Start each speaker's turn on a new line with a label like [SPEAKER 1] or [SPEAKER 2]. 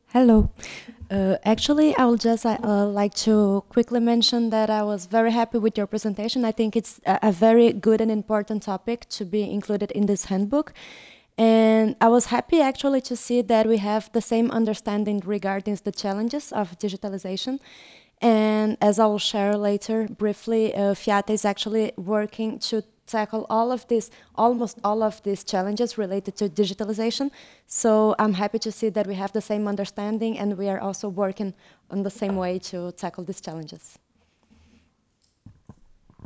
[SPEAKER 1] Hello. Actually, I would just like to quickly mention that I was very happy with your presentation. I think it's a very good and important topic to be included in this handbook. And I was happy actually to see that we have the same understanding regarding the challenges of digitalization. And as I will share later briefly, Fiat is actually working to tackle all of this, almost all of these challenges related to digitalization. So I'm happy to see that we have the same understanding and we are also working on the same way to tackle these challenges.